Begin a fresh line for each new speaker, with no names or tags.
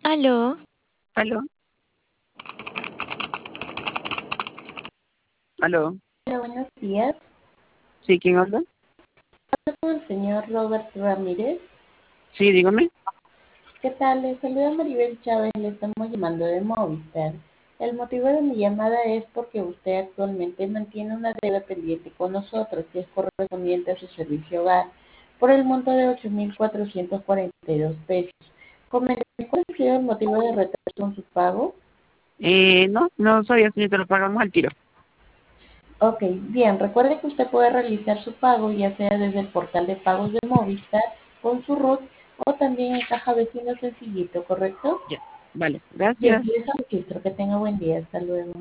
Aló,
Aló, aló.
Hola, buenos días.
Sí, ¿quién habla?
Hablo con el señor Robert Ramírez.
Sí, dígame.
¿Qué tal? Le saluda Maribel Chávez. Le estamos llamando de Movistar. El motivo de mi llamada es porque usted actualmente mantiene una deuda pendiente con nosotros que es correspondiente a su servicio hogar por el monto de 8.442 pesos. Coménteme, ¿cuál ha sido el motivo de retraso con su pago?
No sabía si te lo pagamos al tiro.
Ok, bien, recuerde que usted puede realizar su pago ya sea desde el portal de pagos de Movistar con su RUT o también en Caja Vecino Sencillito, ¿correcto?
Ya, vale,
Bien,
gracias.
les registro. Que tenga buen día. Hasta luego.